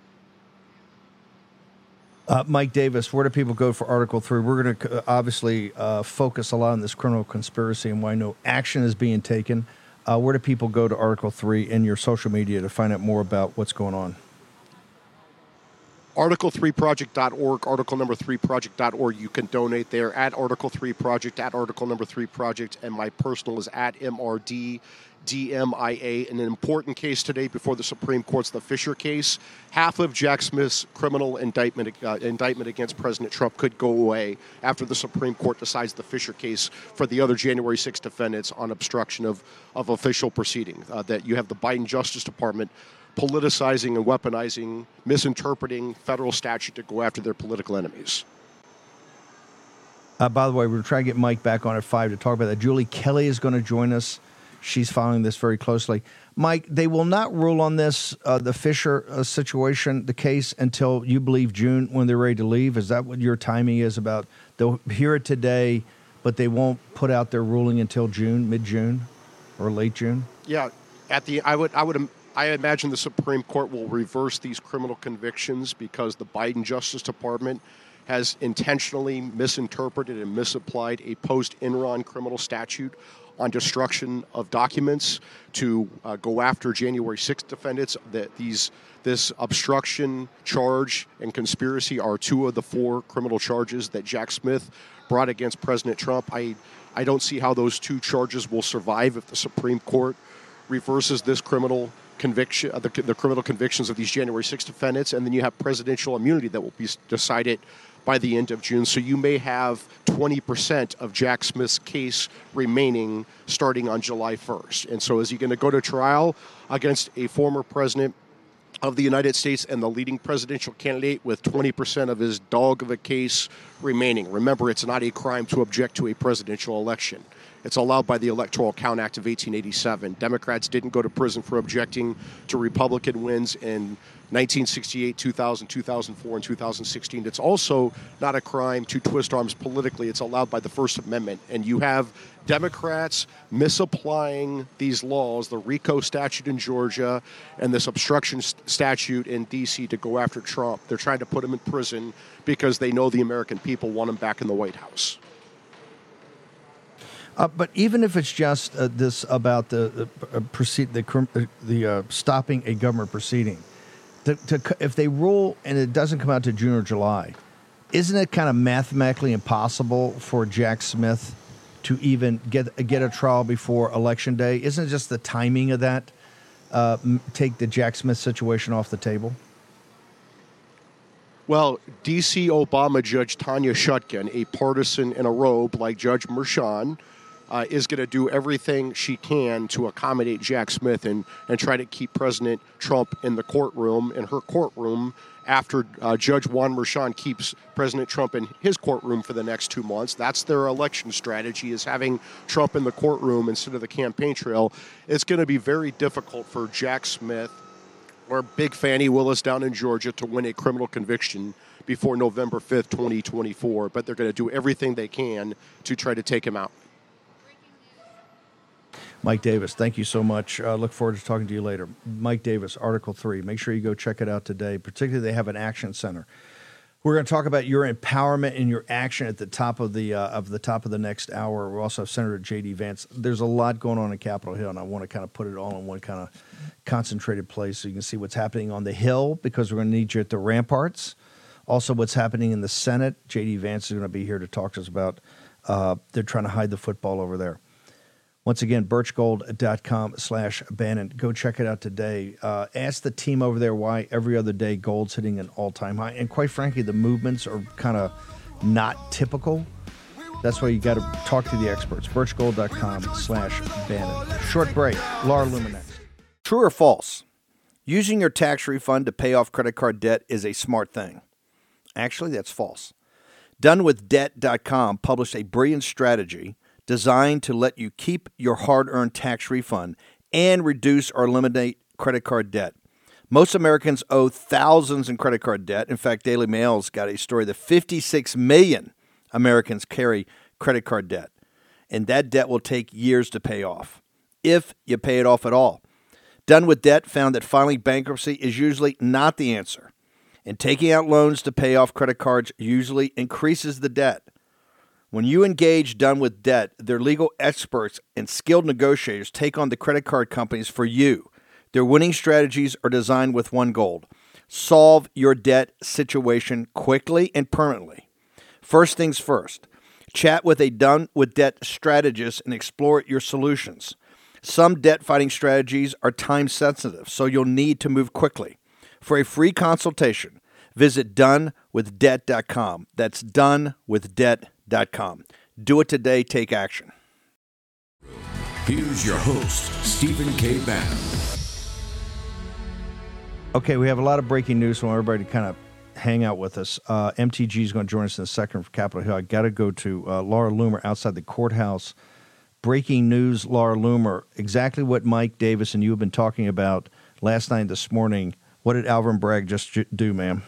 Uh, Mike Davis, where do people go for Article three? We're going to uh, obviously uh, focus a lot on this criminal conspiracy and why no action is being taken. Uh, where do people go to Article three in your social media to find out more about what's going on? article three project dot org, article number three project dot org. You can donate there at article three project, at article number three project, and my personal is at M R D D M I A. In an important case today before the Supreme Court's the Fisher case, half of Jack Smith's criminal indictment uh, indictment against President Trump could go away after the Supreme Court decides the Fisher case for the other January sixth defendants on obstruction of, of official proceeding. Uh, that you have the Biden Justice Department politicizing and weaponizing, misinterpreting federal statute to go after their political enemies. Uh, by the way, we're trying to get Mike back on at five to talk about that. Julie Kelly is going to join us. She's following this very closely. Mike, they will not rule on this, uh, the Fisher uh, situation, the case, until you believe June when they're ready to leave. Is that what your timing is about? They'll hear it today, but they won't put out their ruling until June, mid-June or late June? Yeah, at the I would I would I imagine the Supreme Court will reverse these criminal convictions because the Biden Justice Department has intentionally misinterpreted and misapplied a post-Enron criminal statute on destruction of documents to uh, go after January sixth defendants. That these this obstruction charge and conspiracy are two of the four criminal charges that Jack Smith brought against President Trump. I I don't see how those two charges will survive if the Supreme Court reverses this criminal conviction, uh, the, the criminal convictions of these January sixth defendants, and then you have presidential immunity that will be decided by the end of June. So you may have twenty percent of Jack Smith's case remaining starting on July first. And so is he going to go to trial against a former president of the United States and the leading presidential candidate with twenty percent of his dog of a case remaining? Remember, it's not a crime to object to a presidential election. It's allowed by the Electoral Count Act of eighteen eighty-seven. Democrats didn't go to prison for objecting to Republican wins in nineteen sixty-eight, two thousand, two thousand four, and two thousand sixteen. It's also not a crime to twist arms politically. It's allowed by the First Amendment. And you have Democrats misapplying these laws, the RICO statute in Georgia and this obstruction st- statute in D C to go after Trump. They're trying to put him in prison because they know the American people want him back in the White House. Uh, but even if it's just uh, this about the uh, proceed the the uh, stopping a government proceeding, to, to, if they rule and it doesn't come out to June or July, isn't it kind of mathematically impossible for Jack Smith to even get get a trial before Election Day? Isn't it just the timing of that uh, take the Jack Smith situation off the table? Well, D C Obama Judge Tanya Chutkan, a partisan in a robe like Judge Merchan, Uh, is going to do everything she can to accommodate Jack Smith and, and try to keep President Trump in the courtroom, in her courtroom, after uh, Judge Juan Merchan keeps President Trump in his courtroom for the next two months. That's their election strategy, is having Trump in the courtroom instead of the campaign trail. It's going to be very difficult for Jack Smith or Big Fannie Willis down in Georgia to win a criminal conviction before November fifth, twenty twenty-four. But they're going to do everything they can to try to take him out. Mike Davis, thank you so much. Uh, look forward to talking to you later. Mike Davis, Article three. Make sure you go check it out today. Particularly, they have an action center. We're going to talk about your empowerment and your action at the top of the uh, of the top of the next hour. We also have Senator J D Vance. There's a lot going on in Capitol Hill, and I want to kind of put it all in one kind of concentrated place so you can see what's happening on the Hill, because we're going to need you at the ramparts. Also, what's happening in the Senate. J D Vance is going to be here to talk to us about. Uh, they're trying to hide the football over there. Once again, birchgold.com slash Bannon. Go check it out today. Uh, ask the team over there why every other day gold's hitting an all-time high. And quite frankly, the movements are kind of not typical. That's why you got to talk to the experts. birchgold.com slash Bannon. Short break. Laura Luminex. True or false? Using your tax refund to pay off credit card debt is a smart thing. Actually, that's false. done with debt dot com published a brilliant strategy designed to let you keep your hard-earned tax refund and reduce or eliminate credit card debt. Most Americans owe thousands in credit card debt. In fact, Daily Mail's got a story that fifty-six million Americans carry credit card debt, and that debt will take years to pay off, if you pay it off at all. Done with Debt found that filing bankruptcy is usually not the answer, and taking out loans to pay off credit cards usually increases the debt. When you engage Done with Debt, their legal experts and skilled negotiators take on the credit card companies for you. Their winning strategies are designed with one goal: Solve your debt situation quickly and permanently. First things first, chat with a Done with Debt strategist and explore your solutions. Some debt fighting strategies are time sensitive, so you'll need to move quickly. For a free consultation, visit done with debt dot com. That's done with debt dot com. Do it today. Take action. Here's your host, Stephen K. Bannon. Okay, we have a lot of breaking news, so I want everybody to kind of hang out with us. Uh, M T G is going to join us in a second from Capitol Hill. I got to go to uh, Laura Loomer outside the courthouse. Breaking news, Laura Loomer, exactly what Mike Davis and you have been talking about last night and this morning. What did Alvin Bragg just do, ma'am?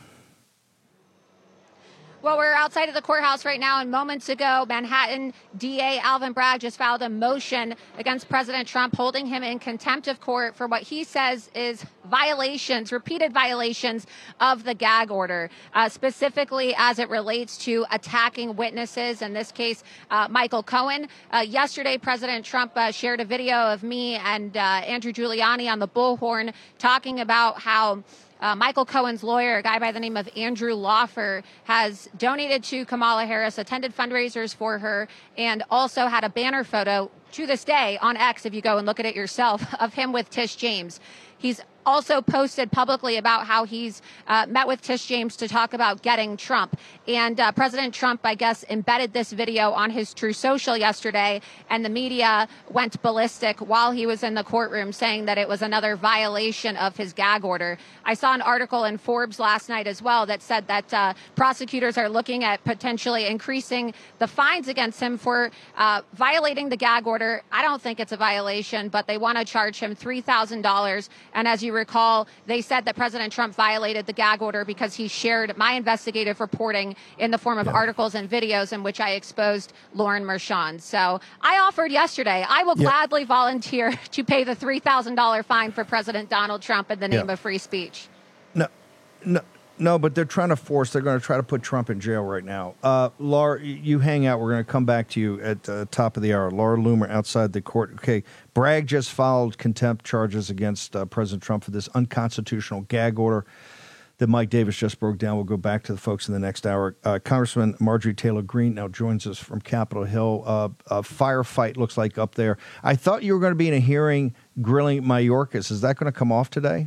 Well, we're outside of the courthouse right now, and moments ago, Manhattan D A Alvin Bragg just filed a motion against President Trump, holding him in contempt of court for what he says is violations, repeated violations of the gag order, uh, specifically as it relates to attacking witnesses, in this case, uh, Michael Cohen. Uh, yesterday, President Trump uh, shared a video of me and uh, Andrew Giuliani on the Bullhorn talking about how Uh, Michael Cohen's lawyer, a guy by the name of Andrew Lawfer, has donated to Kamala Harris, attended fundraisers for her, and also had a banner photo to this day on X, if you go and look at it yourself, of him with Tish James. He's also posted publicly about how he's uh, met with Tish James to talk about getting Trump. And uh, President Trump, I guess, embedded this video on his True Social yesterday, and the media went ballistic while he was in the courtroom, saying that it was another violation of his gag order. I saw an article in Forbes last night as well that said that uh, prosecutors are looking at potentially increasing the fines against him for uh, violating the gag order. I don't think it's a violation, but they want to charge him three thousand dollars. And as you recall, they said that President Trump violated the gag order because he shared my investigative reporting in the form of yeah. articles and videos in which I exposed Lauren Mershon. So I offered yesterday, I will yeah. gladly volunteer to pay the three thousand dollars fine for President Donald Trump in the name yeah. of free speech. No, no. No, but they're trying to force, they're going to try to put Trump in jail right now. Uh, Laura, you hang out. We're going to come back to you at the uh, top of the hour. Laura Loomer outside the court. Okay, Bragg just filed contempt charges against uh, President Trump for this unconstitutional gag order that Mike Davis just broke down. We'll go back to the folks in the next hour. Uh, Congressman Marjorie Taylor Greene now joins us from Capitol Hill. Uh, a firefight looks like up there. I thought you were going to be in a hearing grilling Mayorkas. Is that going to come off today?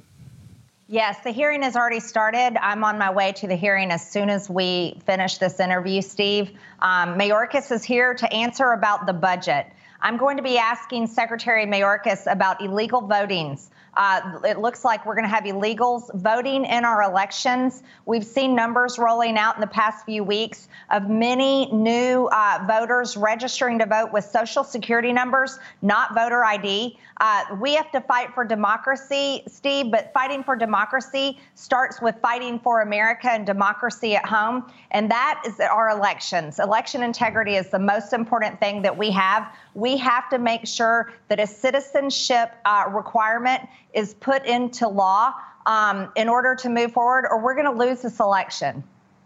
Yes, the hearing has already started. I'm on my way to the hearing as soon as we finish this interview, Steve. Um, Mayorkas is here to answer about the budget. I'm going to be asking Secretary Mayorkas about illegal votings. Uh, it looks like we're going to have illegals voting in our elections. We've seen numbers rolling out in the past few weeks of many new uh, voters registering to vote with Social Security numbers, not voter I D. Uh, we have to fight for democracy, Steve, but fighting for democracy starts with fighting for America and democracy at home. And that is our elections. Election integrity is the most important thing that we have. We have to make sure that a citizenship uh, requirement is put into law um, in order to move forward, or we're going to lose this election.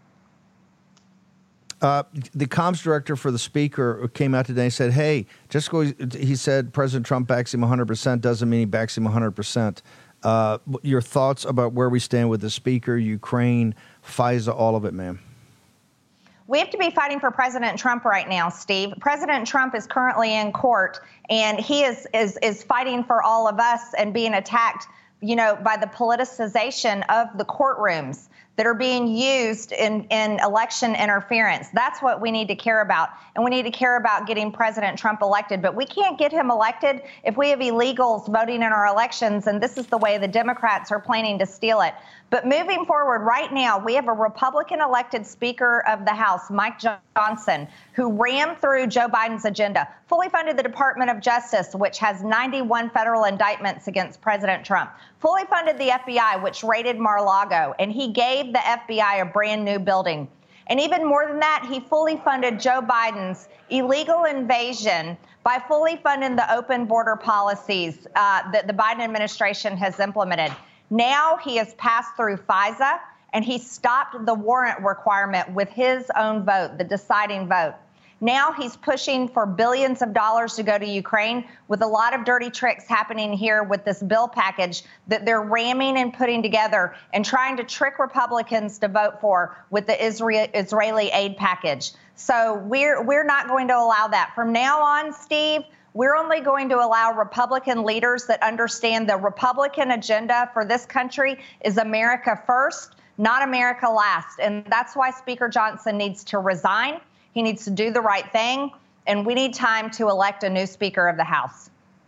Uh, the comms director for the speaker came out today and said, hey, just go, he said President Trump backs him one hundred percent, doesn't mean he backs him one hundred percent. Uh, your thoughts about where we stand with the speaker, Ukraine, FISA, all of it, ma'am? We have to be fighting for President Trump right now, Steve. President Trump is currently in court, and he is is is fighting for all of us and being attacked, you know, by the politicization of the courtrooms that are being used in, in election interference. That's what we need to care about. And we need to care about getting President Trump elected. But we can't get him elected if we have illegals voting in our elections. And this is the way the Democrats are planning to steal it. But moving forward right now, we have a Republican elected Speaker of the House, Mike Johnson, who rammed through Joe Biden's agenda, fully funded the Department of Justice, which has ninety-one federal indictments against President Trump, fully funded the F B I, which raided Mar-a-Lago, and he gave the F B I a brand new building. And even more than that, he fully funded Joe Biden's illegal invasion by fully funding the open border policies uh, that the Biden administration has implemented. Now he has passed through FISA, and he stopped the warrant requirement with his own vote, the deciding vote. Now he's pushing for billions of dollars to go to Ukraine, with a lot of dirty tricks happening here with this bill package that they're ramming and putting together and trying to trick Republicans to vote for with the Israel, Israeli aid package. So we're we're not going to allow that. From now on, Steve, we're only going to allow Republican leaders that understand the Republican agenda for this country is America first, not America last. And that's why Speaker Johnson needs to resign. He needs to do the right thing, and we need time to elect a new Speaker of the House.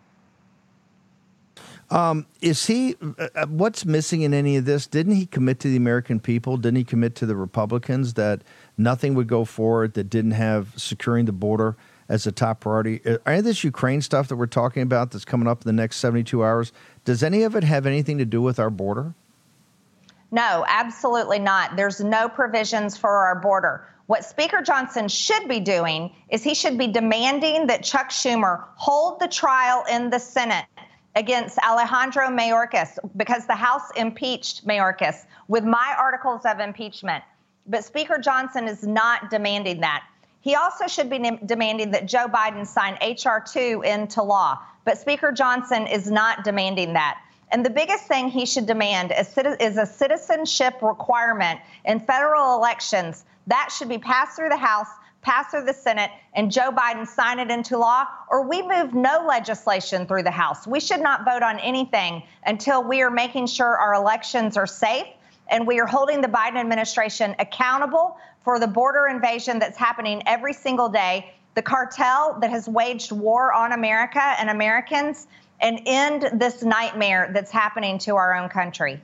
Um, is he, uh, what's missing in any of this? Didn't he commit to the American people? Didn't he commit to the Republicans that nothing would go forward that didn't have securing the border as a top priority? Any of this Ukraine stuff that we're talking about that's coming up in the next seventy-two hours, does any of it have anything to do with our border? No, absolutely not. There's no provisions for our border. What Speaker Johnson should be doing is he should be demanding that Chuck Schumer hold the trial in the Senate against Alejandro Mayorkas, because the House impeached Mayorkas with my articles of impeachment. But Speaker Johnson is not demanding that. He also should be ne- demanding that Joe Biden sign H R two into law. But Speaker Johnson is not demanding that. And the biggest thing he should demand is, is a citizenship requirement in federal elections. That should be passed through the House, passed through the Senate, and Joe Biden sign it into law, or we move no legislation through the House. We should not vote on anything until we are making sure our elections are safe and we are holding the Biden administration accountable for the border invasion that's happening every single day, the cartel that has waged war on America and Americans, and end this nightmare that's happening to our own country.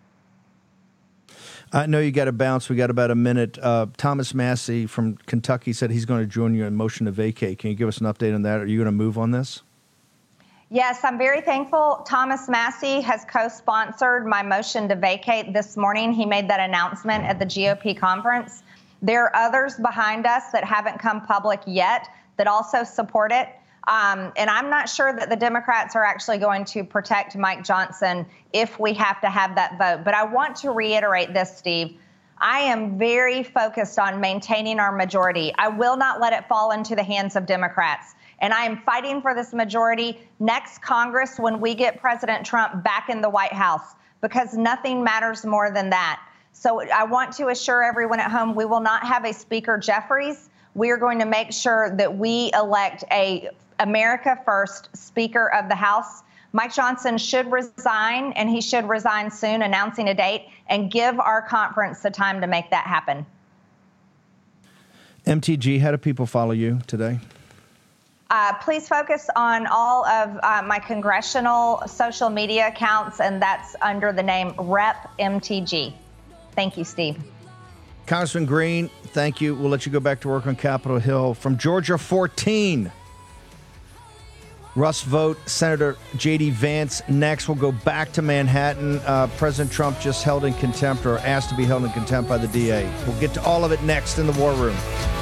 I know you got to bounce. We got about a minute. Uh, Thomas Massie from Kentucky said he's going to join you in motion to vacate. Can you give us an update on that? Are you going to move on this? Yes, I'm very thankful. Thomas Massie has co-sponsored my motion to vacate this morning. He made that announcement at the G O P conference. There are others behind us that haven't come public yet that also support it. Um, and I'm not sure that the Democrats are actually going to protect Mike Johnson if we have to have that vote. But I want to reiterate this, Steve. I am very focused on maintaining our majority. I will not let it fall into the hands of Democrats. And I am fighting for this majority next Congress when we get President Trump back in the White House, because nothing matters more than that. So I want to assure everyone at home we will not have a Speaker Jeffries. We are going to make sure that we elect a America First Speaker of the House. Mike Johnson should resign, and he should resign soon, announcing a date, and give our conference the time to make that happen. M T G, how do people follow you today? Uh, please focus on all of uh, my congressional social media accounts, and that's under the name Rep M T G. Thank you, Steve. Congressman Green, thank you. We'll let you go back to work on Capitol Hill. From Georgia fourteen, Russ Vogt, Senator J D Vance next. We'll go back to Manhattan. Uh, President Trump just held in contempt, or asked to be held in contempt by the D A. We'll get to all of it next in the War Room.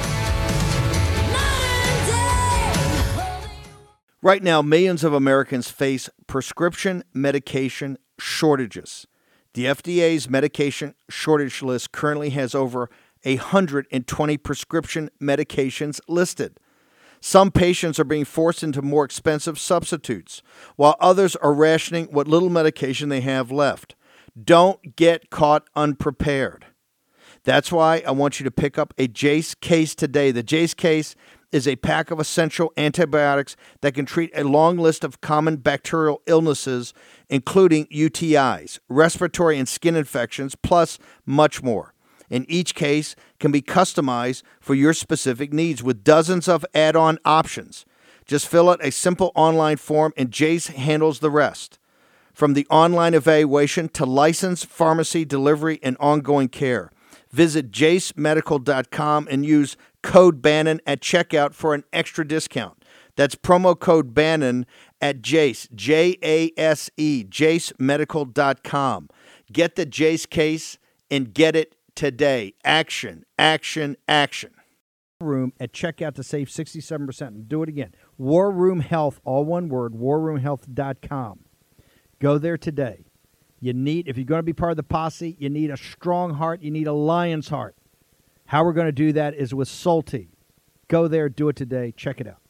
Right now, millions of Americans face prescription medication shortages. The F D A's medication shortage list currently has over one hundred twenty prescription medications listed. Some patients are being forced into more expensive substitutes, while others are rationing what little medication they have left. Don't get caught unprepared. That's why I want you to pick up a Jase case today. The Jase case is a pack of essential antibiotics that can treat a long list of common bacterial illnesses, including U T Is, respiratory and skin infections, plus much more. And each case can be customized for your specific needs with dozens of add-on options. Just fill out a simple online form and Jase handles the rest. From the online evaluation to licensed pharmacy delivery and ongoing care. Visit jase medical dot com and use code Bannon at checkout for an extra discount. That's promo code Bannon at Jase, J A S E, jase medical dot com. Get the Jase case and get it today. Action, action, action. Room at checkout to save sixty-seven percent. And do it again. War Room Health, all one word, war room health dot com. Go there today. You need, if you're going to be part of the posse, you need a strong heart. You need a lion's heart. How we're going to do that is with Solti. Go there, do it today. Check it out.